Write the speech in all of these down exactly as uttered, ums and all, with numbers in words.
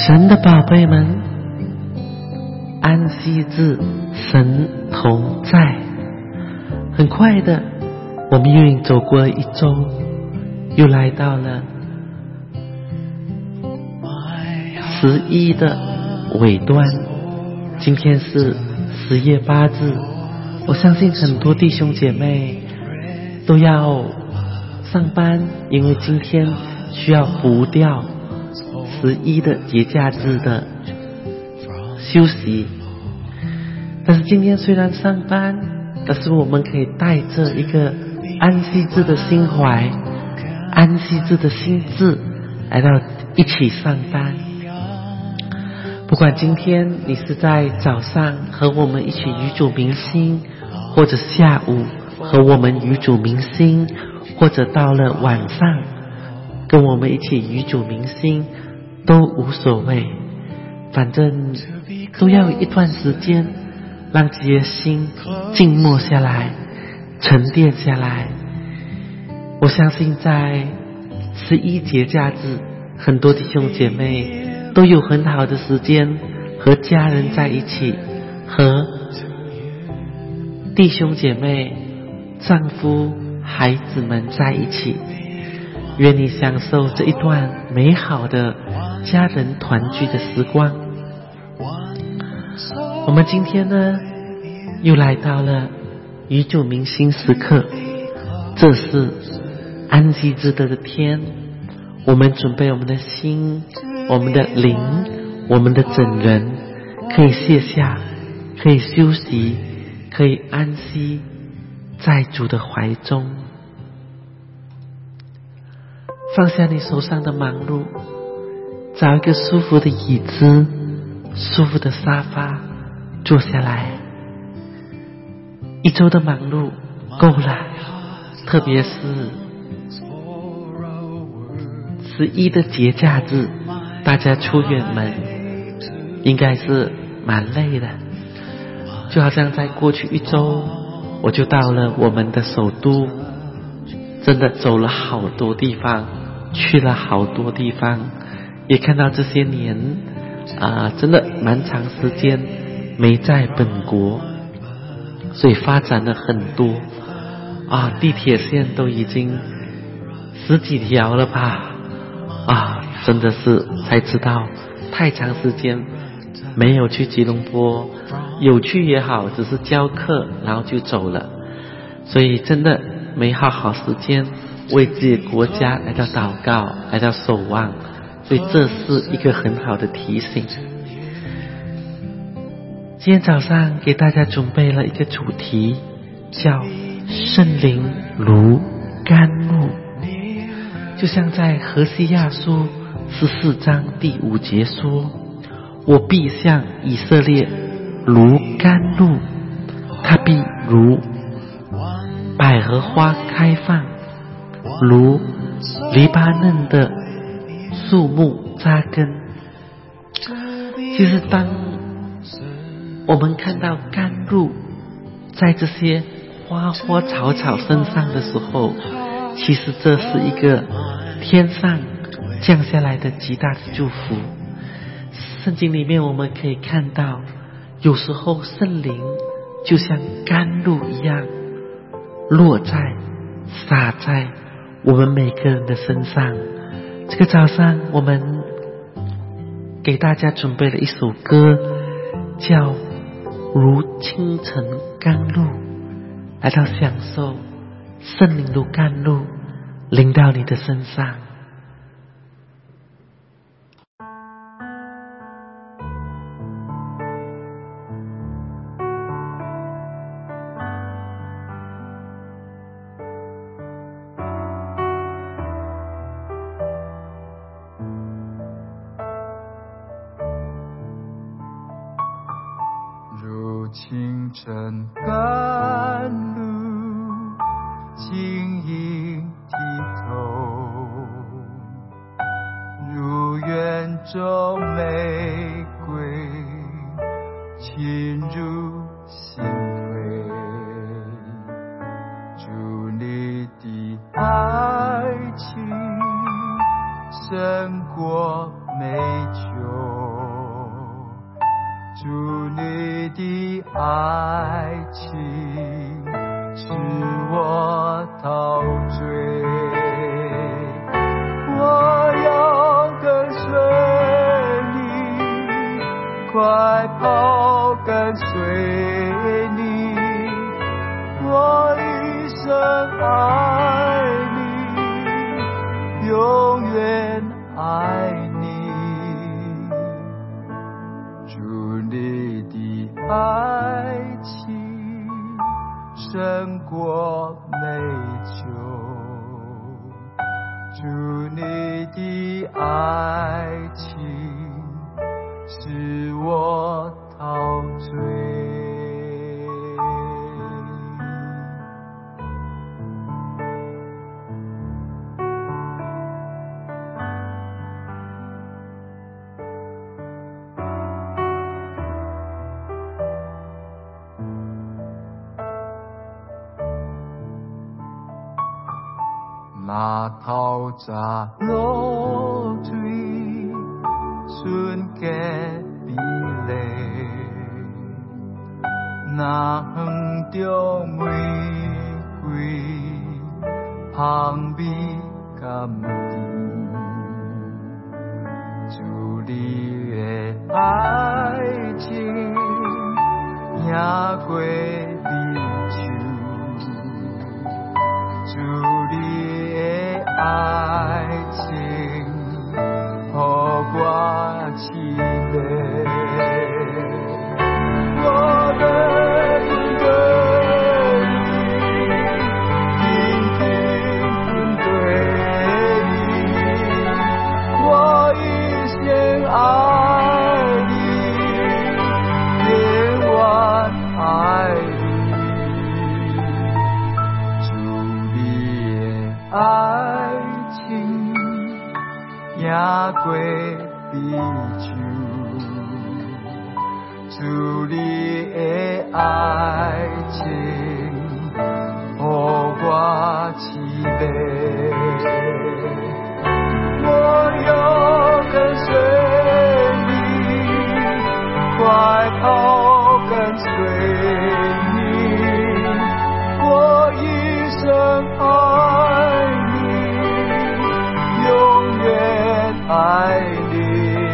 神的宝贝们，安息日神同在。很快的，我们又已经走过了一周，又来到了十一的尾端。今天是十月八日，我相信很多弟兄姐妹都要上班，因为今天需要补掉十一的节假日的休息。但是今天虽然上班，但是我们可以带着一个安息日的心怀，安息日的心智来到一起上班。不管今天你是在早上和我们一起与主明心，或者下午和我们与主明心，或者到了晚上跟我们一起与主明心，都无所谓，反正都要有一段时间让自己的心静默下来，沉淀下来。我相信在十一节假日，很多弟兄姐妹都有很好的时间和家人在一起，和弟兄姐妹、丈夫、孩子们在一起。愿你享受这一段美好的家人团聚的时光。我们今天呢，又来到了与主明心时刻。这是安息日的天，我们准备我们的心、我们的灵、我们的整人，可以卸下，可以休息，可以安息在主的怀中。放下你手上的忙碌，找一个舒服的椅子、舒服的沙发坐下来。一周的忙碌够了，特别是十一的节假日，大家出远门应该是蛮累的。就好像在过去一周，我就到了我们的首都，真的走了好多地方，去了好多地方，也看到这些年啊、呃，真的蛮长时间没在本国，所以发展了很多啊，地铁线都已经十几条了吧啊，真的是才知道太长时间没有去吉隆坡，有去也好，只是教课然后就走了，所以真的没好好时间为自己的国家来到祷告，来到守望，所以这是一个很好的提醒。今天早上给大家准备了一个主题，叫圣灵如甘露。就像在何西亚书十四章第五节说，我必向以色列如甘露，他必如百合花开放，如黎巴嫩的树木扎根。其实当我们看到甘露在这些花花草草身上的时候，其实这是一个天上降下来的极大的祝福。圣经里面我们可以看到，有时候圣灵就像甘露一样落在洒在我们每个人的身上。这个早上我们给大家准备了一首歌，叫如清晨甘露，来到享受圣灵如甘露淋到你的身上。 清晨甘露晶莹剔透，如园中玫瑰沁入心扉。主你的爱情胜过美酒，主你的爱情使我陶醉，我要跟随你，快跑跟随你，我一生爱你，永远爱你。主你的爱情胜过美酒，主你的爱情使我陶醉。那透早露水，瞬間美麗，那園中玫瑰，香味甘甜，主你的愛情也過美酒，主你的愛情，予我期待。我的一個你，緊緊對你，我一生愛你，永遠愛你。主你的愛情也過美酒，主你的愛情，予我期待。我要跟隨你，快跑跟隨你，我一生愛你，永遠愛你。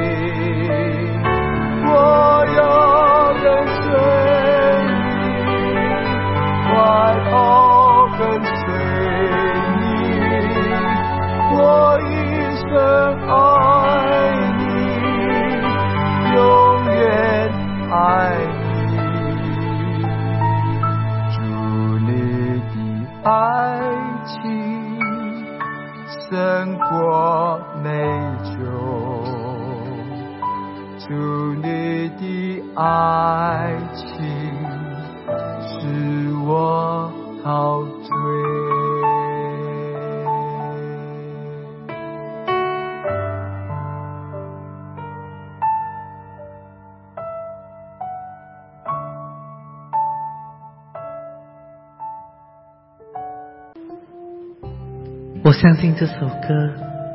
我要跟隨你，快跑跟隨你，我一生愛你，永遠愛你。主你的愛情勝過美酒，主你的愛情使我陶醉。 我相信这首歌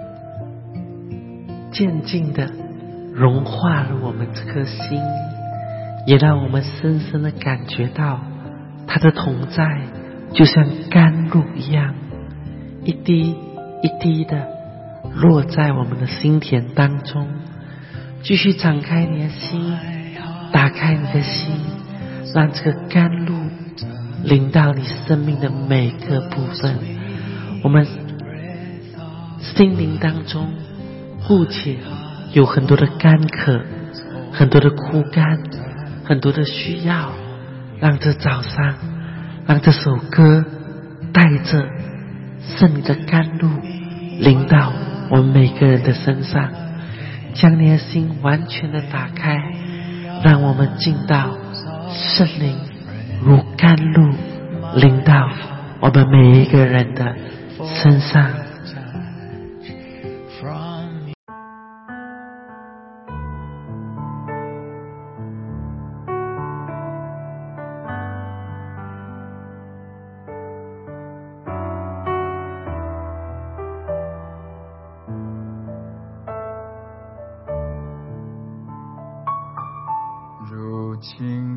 渐进的融化了我们这颗心，也让我们深深的感觉到他的同在就像甘露一样，一滴一滴的落在我们的心田当中。继续敞开你的心，打开你的心，让这个甘露淋到你生命的每个部分。我们心灵当中或且有很多的干渴，很多的枯干，很多的需要，让这早上，让这首歌带着圣灵的甘露淋到我们每个人的身上，将你的心完全的打开，让我们进到圣灵如甘露淋到我们每一个人的身上。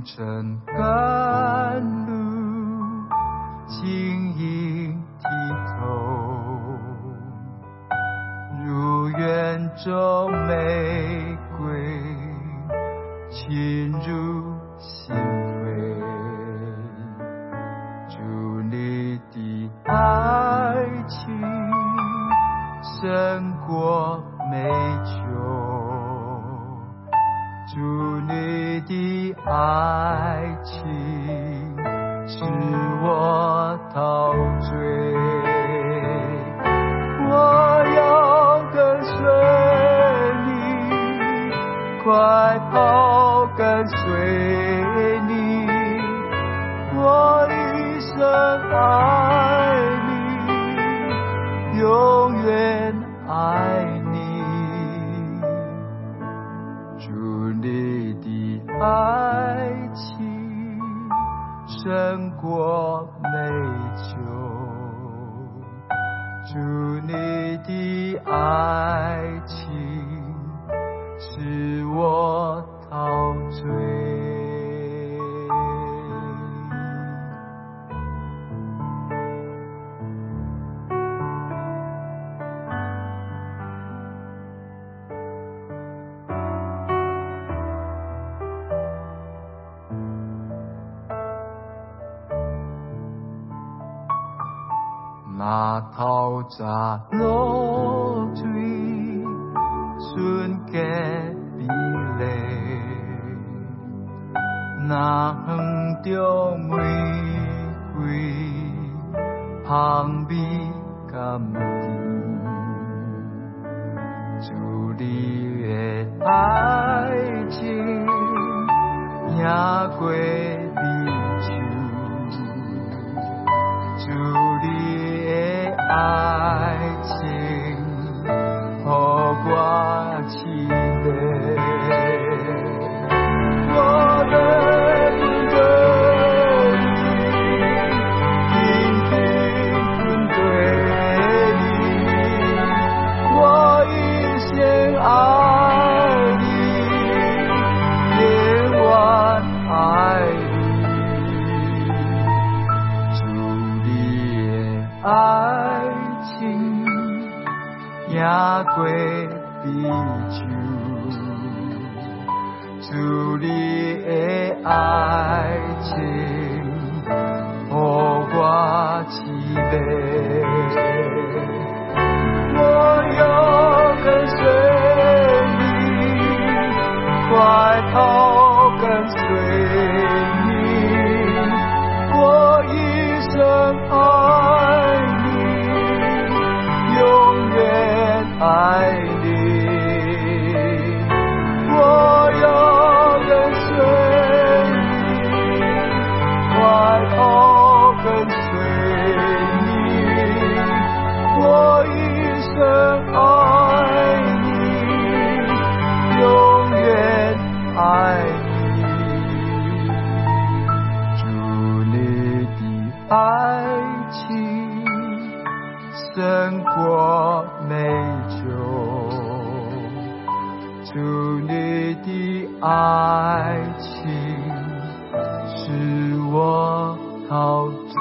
红尘甘露，晶莹剔透，如园中玫瑰，沁入心扉。祝你的爱情胜过美酒，祝你的爱情使我陶醉。我要跟随你，快跑跟随你，我一生爱你，永远爱你。祝你的爱情胜过美酒，祝你的爱情使我陶醉。那透早露水，瞬间美丽。那园中玫瑰，香味甘甜。祝你的爱情赢过美酒，祝你的爱情，予我凄美。我愿跟着你，紧紧跟对你，我一生爱你，永远爱你。祝你的爱情赢过美酒，祝你的爱情予我凄美。我要跟随你，快跑跟随你，我一生爱你，永远爱你。我要跟随你，快跑跟随你，我一生爱你，永远爱你。祝你的爱情胜过美酒，祝你的爱情使我陶醉。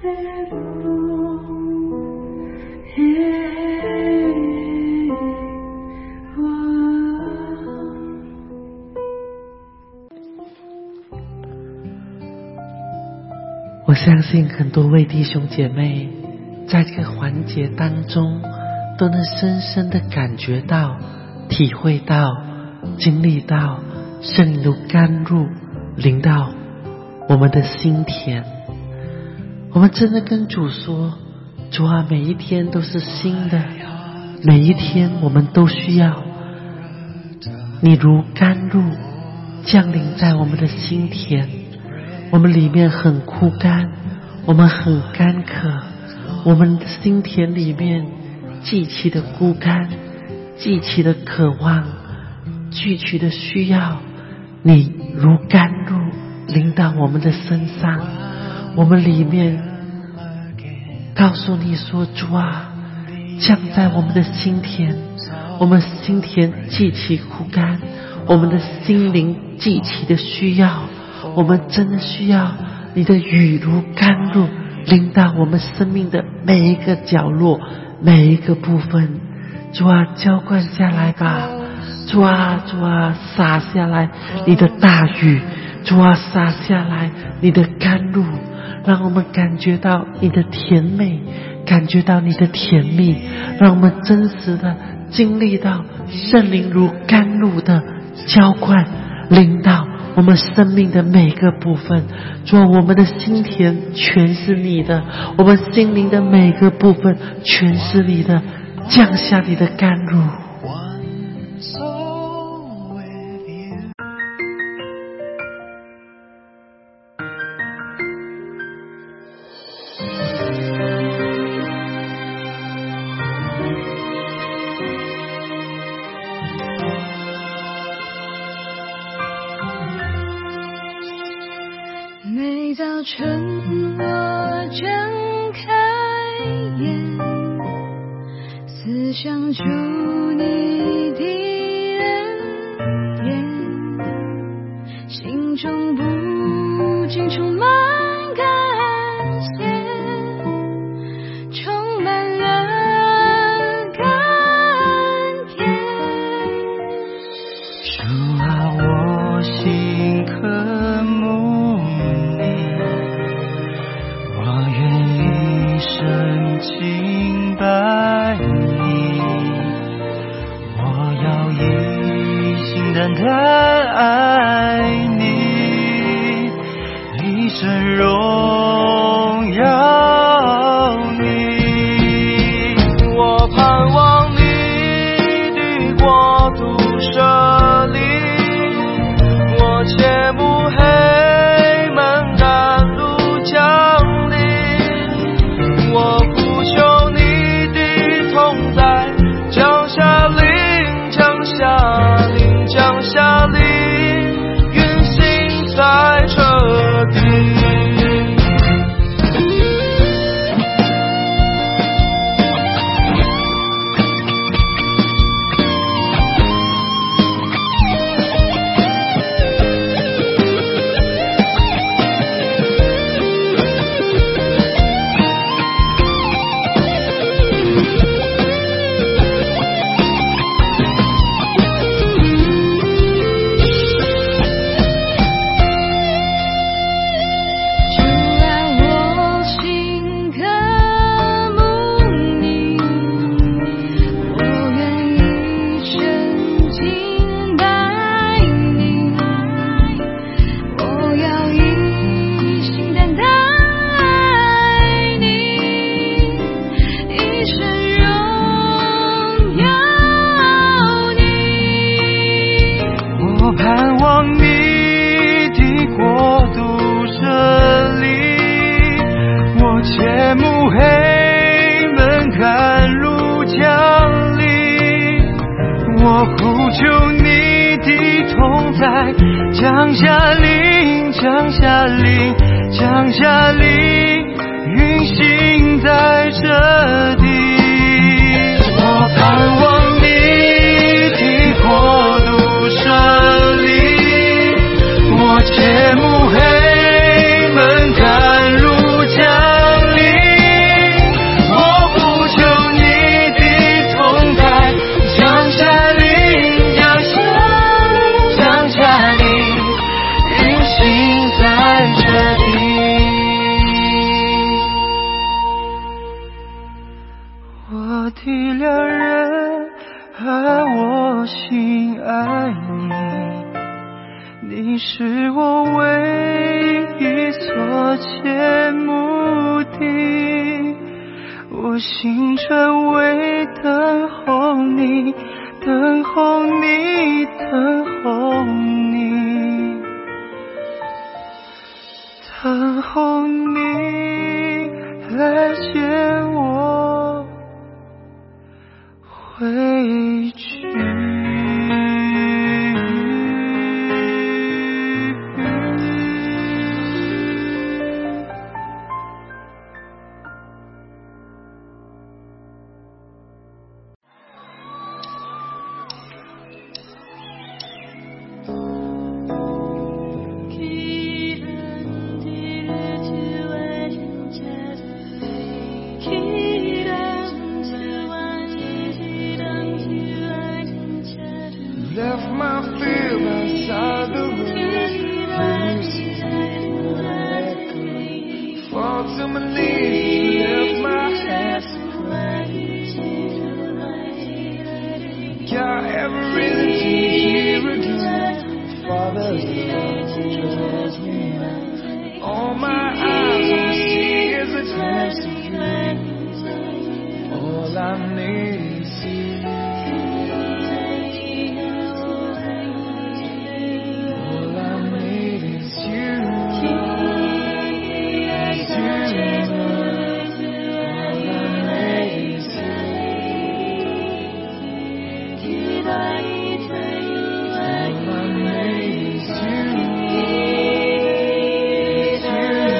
我相信很多位弟兄姐妹在这个环节当中都能深深的感觉到、体会到、经历到圣灵的甘露临到我们的心田。我们真的跟主说，主啊，每一天都是新的，每一天我们都需要你如甘露降临在我们的心田。我们里面很枯干，我们很干渴，我们的心田里面极其的枯干，极其的渴望，极其的需要你如甘露临到我们的身上。我们里面告诉你说，主啊，降在我们的心田，我们心田极其枯干，我们的心灵极其的需要，我们真的需要你的雨如甘露临到我们生命的每一个角落，每一个部分。主啊，浇灌下来吧，主啊，主啊，洒下来你的大雨，主啊，洒下来你的甘露，让我们感觉到你的甜美，感觉到你的甜蜜，让我们真实的经历到圣灵如甘露的浇灌临到我们生命的每个部分。主啊，我们的心田全是你的，我们心灵的每个部分全是你的，降下你的甘露。 每早晨我睁开眼，思想主你的恩典，心中不禁充满感谢，充满了甘甜。 主啊，我心渴慕你，我愿一生敬拜你，我要一心单单爱你，一生荣耀你。我盼望你的国度设立，我切慕黑门甘露降临，我呼求你的同在，降下临，降下临，降下临，运行在这地。盼望你的国度设立，我切慕黑门甘露降临，我呼求你的同在，降下临，降下临，降下临，运行在这地。我盼望你的国度设立，我切慕黑门甘露降临， 的两人，啊，我心爱你，你是我唯一所见目的，我心专为等候你，等候你，等候你，等候你来接我回去。Left my fear outside the room, fall to my knees, lift my hands to pray. Got every reason to hear again, Father's love draws me out. All my eyes will see is a glimpse of you. All I need is you.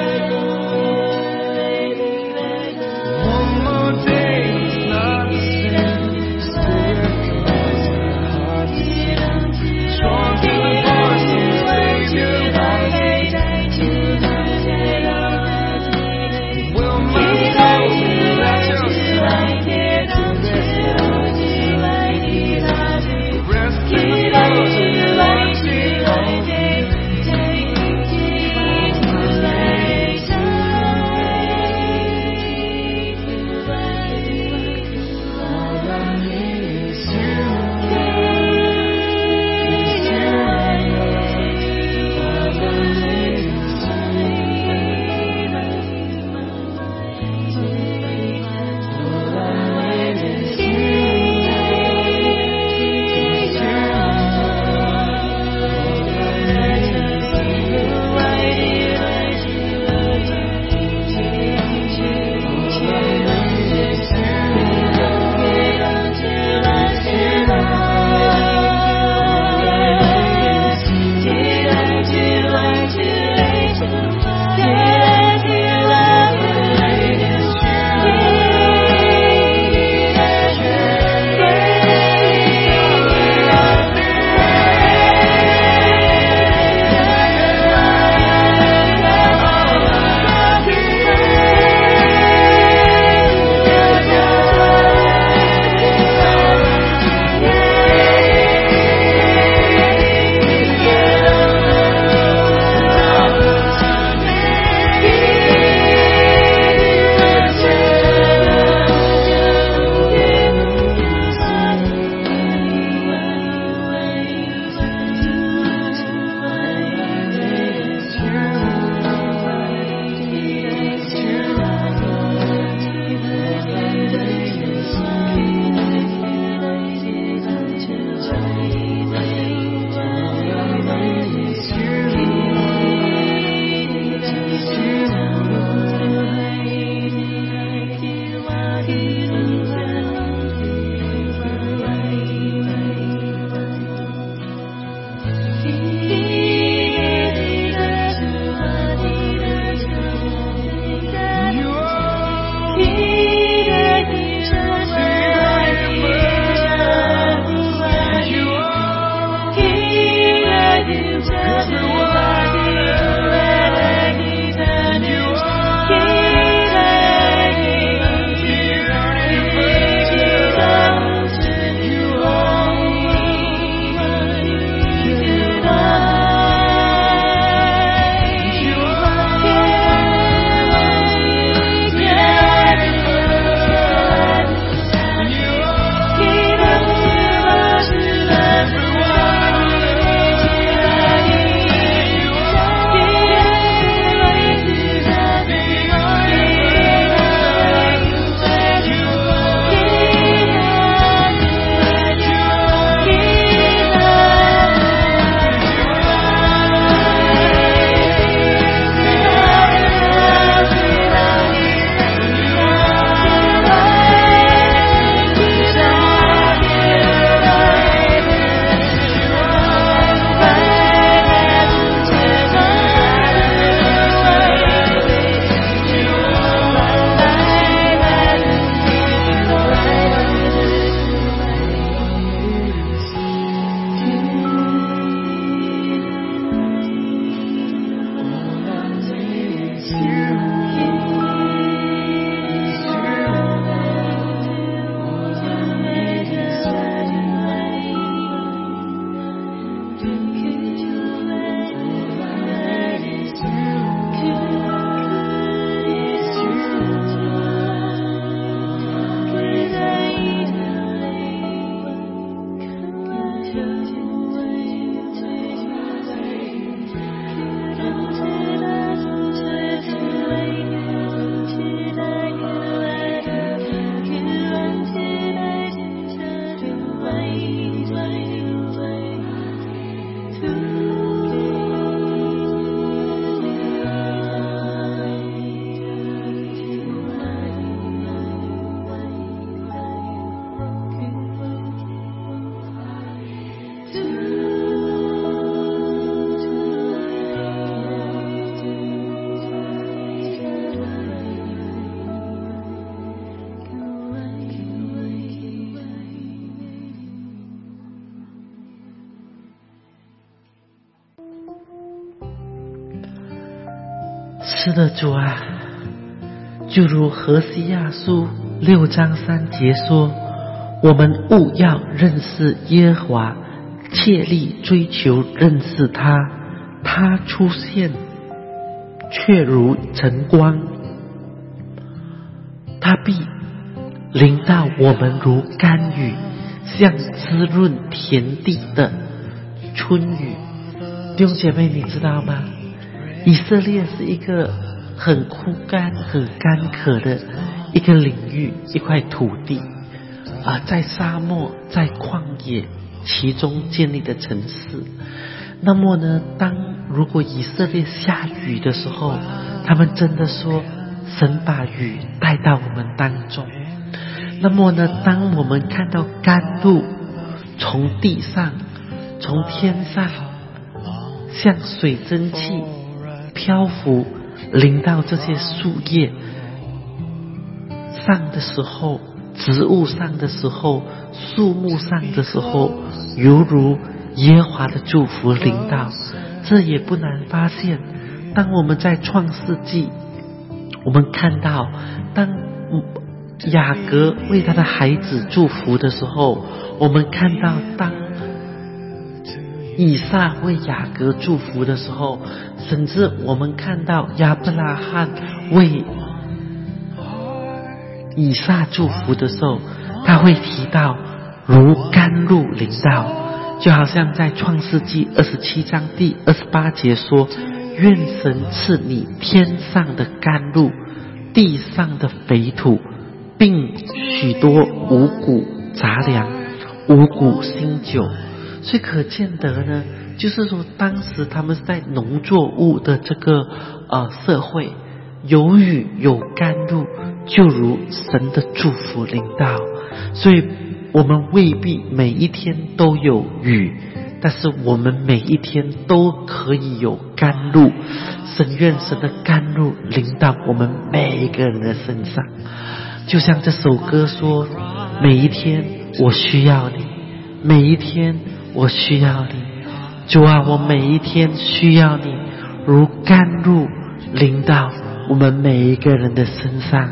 One more day is not the same. 是的，主啊，就如何西阿书六章三节说，我们务要认识耶和华，切力追求认识他，他出现却如晨光，他必临到我们如甘雨，像滋润田地的春雨。弟兄姐妹，你知道吗？以色列是一个很枯干、很干渴的一个领域，一块土地啊，在沙漠、在旷野其中建立的城市。那么呢，当如果以色列下雨的时候，他们真的说神把雨带到我们当中。那么呢，当我们看到甘露从地上、从天上像水蒸气漂浮淋到这些树叶上的时候，植物上的时候，树木上的时候，犹如耶和华的祝福临到。这也不难发现，当我们在创世纪，我们看到当雅各为他的孩子祝福的时候，我们看到当以撒为雅各祝福的时候，甚至我们看到亚伯拉罕为以撒祝福的时候，他会提到如甘露临到，就好像在创世纪二十七章第二十八节说，愿神赐你天上的甘露，地上的肥土，并许多五谷杂粮，五谷新酒。所以可见得呢，就是说当时他们是在农作物的这个呃社会，有雨有甘露，就如神的祝福临到。所以我们未必每一天都有雨，但是我们每一天都可以有甘露。神愿神的甘露临到我们每一个人的身上，就像这首歌说，每一天我需要你，每一天我需要你。主啊，我每一天需要你，如甘露临到我们每一个人的身上。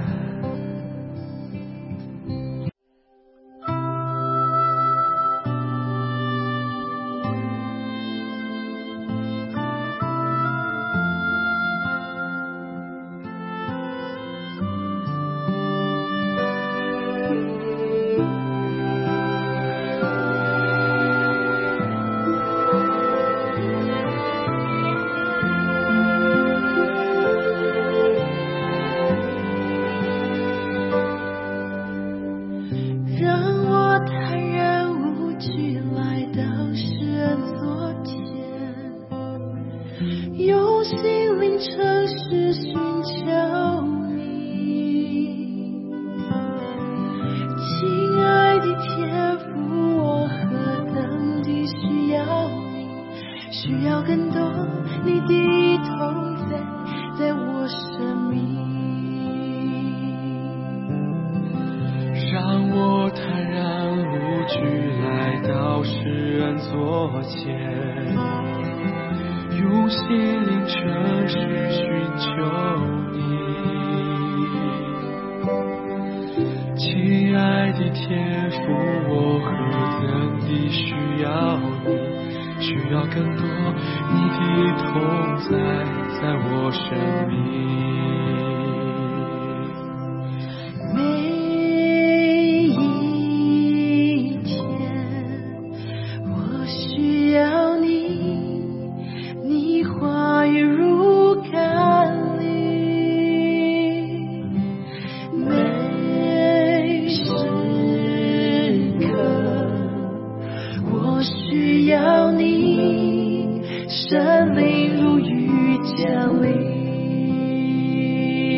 神灵如雨降临，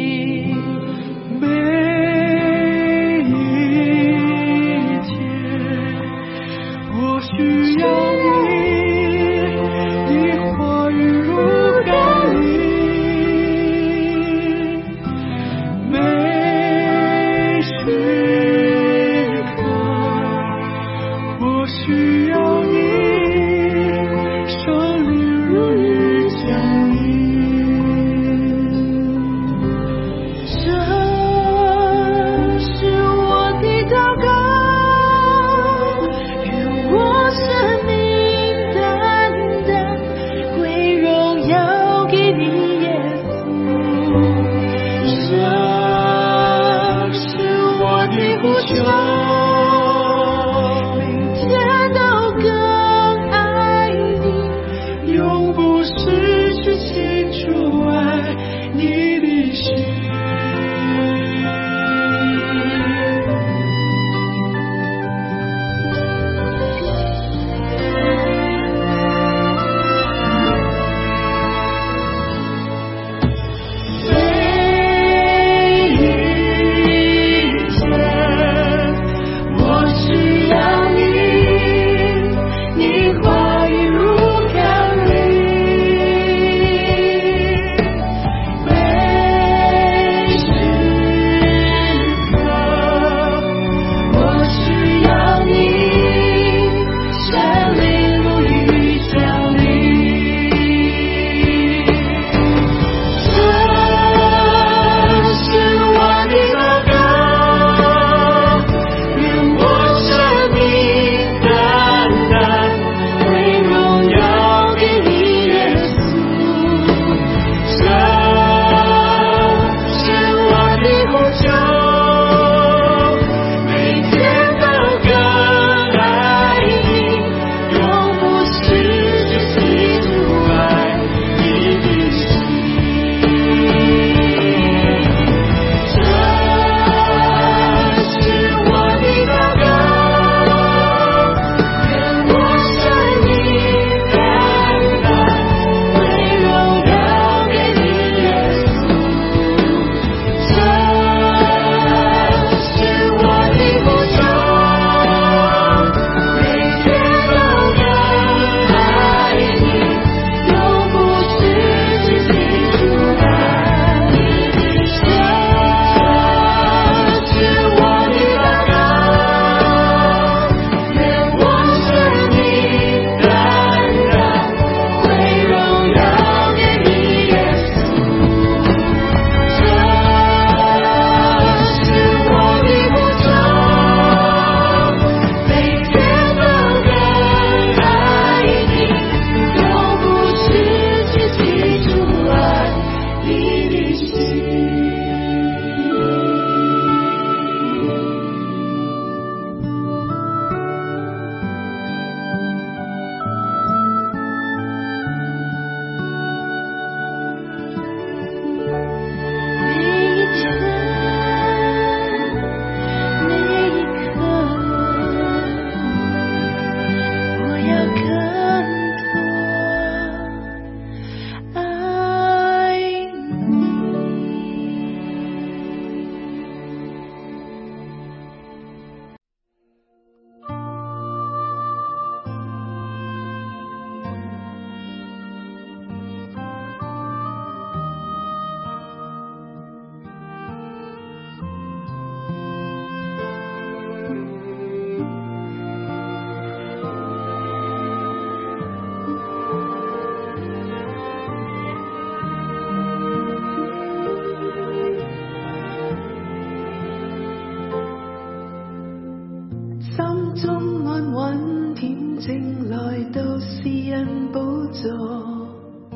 座，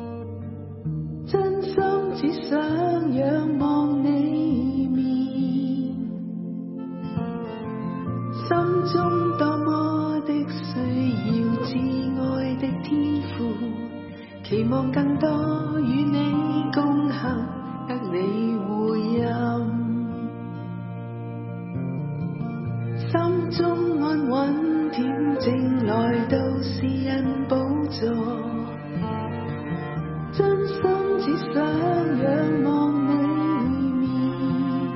真心只想仰望你面，心中多么的需要至爱的天父，期望更多与你共行，得你回应。心中安穩恬靜來到是恩寶座，真心只想仰望你面，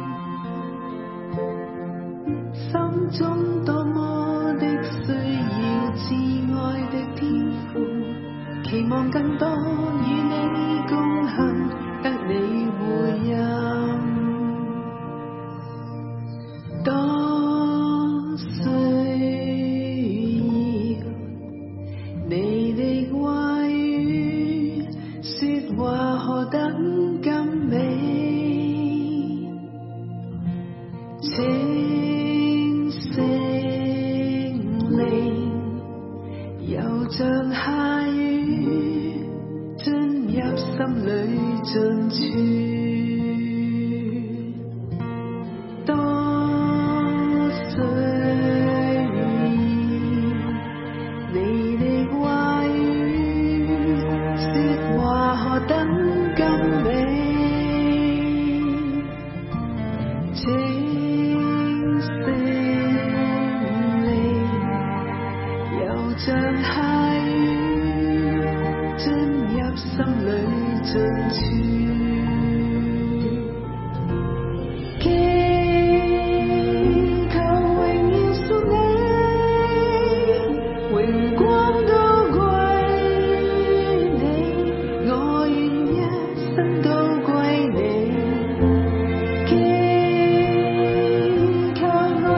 心中多麼的需要至愛的天父，期望更多與你共行，得你回應。多需要你的話語，說話何等甘美，請聖靈又像下雨進入心裏盡處。靠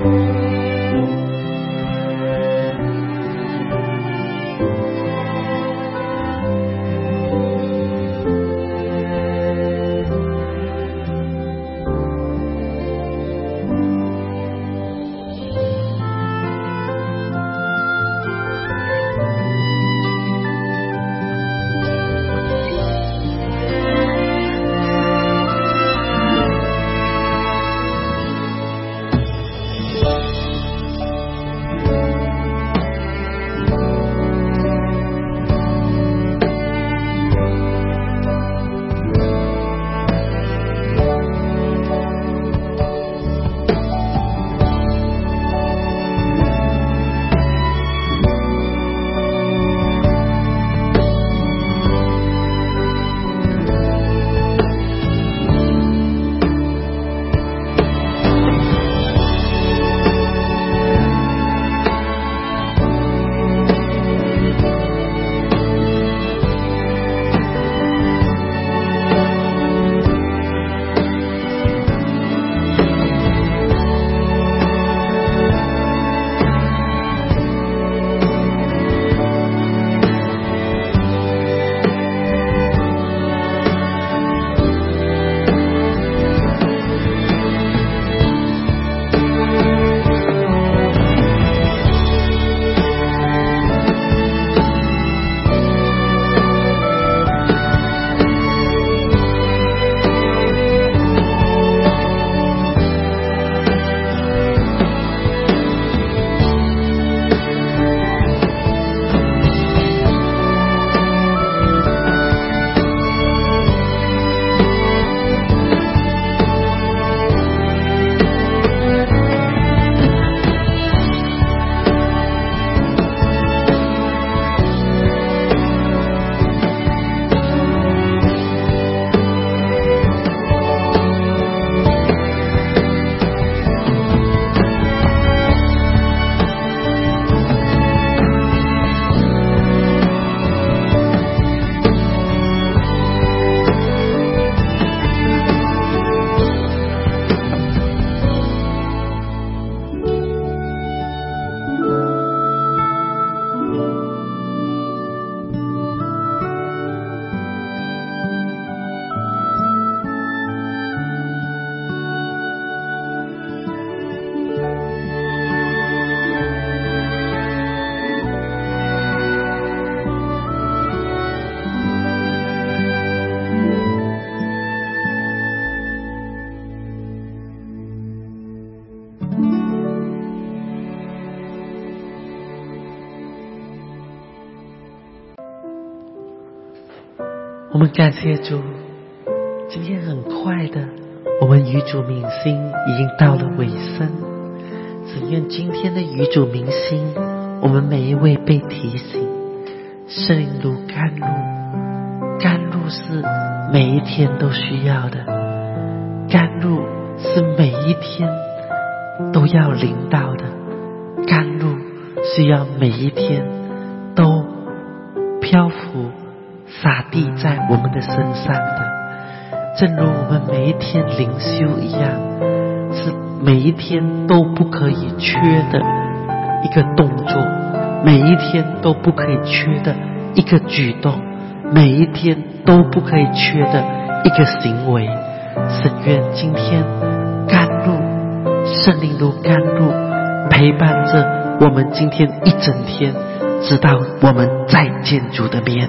我们感谢主，今天很快的，我们与主明星已经到了尾声。只愿今天的与主明星，我们每一位被提醒，圣灵如甘露，甘露是每一天都需要的，甘露是每一天都要临到的，甘露是要每一天都漂浮洒地在我们的身上的，正如我们每一天灵修一样，是每一天都不可以缺的一个动作，每一天都不可以缺的一个举动，每一天都不可以缺的一个行为。神愿今天甘露，圣灵如甘露陪伴着我们今天一整天，直到我们再见主的面。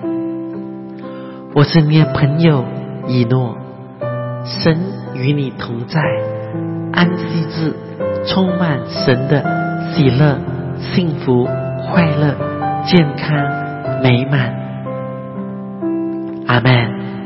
我是你的朋友以诺，神与你同在，安息日充满神的喜乐、幸福、快乐、健康、美满。阿们。